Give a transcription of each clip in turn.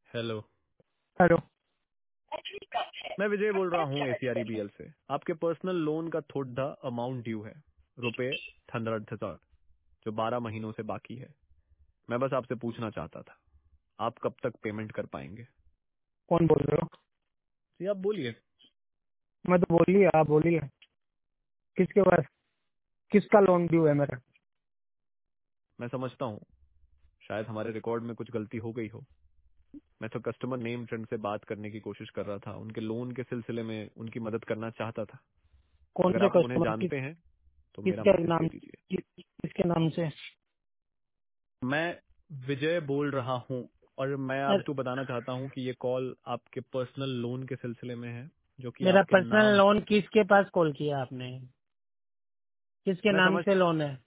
Hello. Hello. मैं विजय बोल रहा हूँ ACREBL से। आपके पर्सनल लोन का थोड़ा अमाउंट ड्यू है, रुपए 15,000, जो 12 महीनों से बाकी है। मैं बस आपसे पूछना चाहता था, आप कब तक पेमेंट कर पाएंगे? कौन बोल रहे हो? जी आप बोलिए। मैं तो बोलिए, आप बोलिए। किसके पास, किसका लोन ड्यू है मेरा? मैं समझता हूँ शायद हमारे रिकॉर्ड में कुछ गलती हो गई हो। मैं तो कस्टमर नेम फ्रेंड से बात करने की कोशिश कर रहा था, उनके लोन के सिलसिले में उनकी मदद करना चाहता था। कौन अगर से आप उन्हें कस्टमर जानते हैं तो मेरा किसके मैसेज नाम दे दीजिए। किसके नाम से? मैं विजय बोल रहा हूँ और मैं सर, आपको बताना चाहता हूँ कि ये कॉल आपके पर्सनल लोन के सिलसिले में है, जो कि मेरा आपके पर्सनल नाम। लोन किसके पास कॉल किया आपने? किसके मैं नाम समझ से लोन है?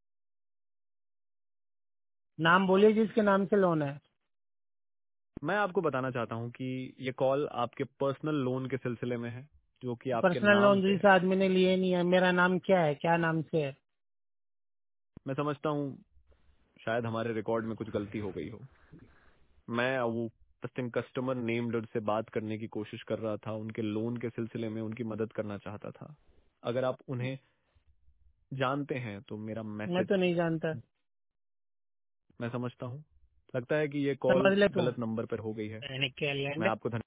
नाम बोलिए जिसके नाम से लोन है। मैं आपको बताना चाहता हूँ कि ये कॉल आपके पर्सनल लोन के सिलसिले में है, जो कि आपके पर्सनल नाम लोन पे जिस है। आदमी ने लिए नहीं है, मेरा नाम क्या है, क्या नाम से है? मैं समझता हूँ शायद हमारे रिकॉर्ड में कुछ गलती हो गई हो। मैं वो कस्टमर नेम्ड से बात करने की कोशिश कर रहा था, उनके लोन के सिलसिले में उनकी मदद करना चाहता था। अगर आप उन्हें जानते हैं तो मेरा मैं मैसेज। तो नहीं जानता। मैं समझता हूँ, लगता है कि ये कॉल समझ ले तू। गलत नंबर पर हो गई है। मैंने क्या लिया मैं आपको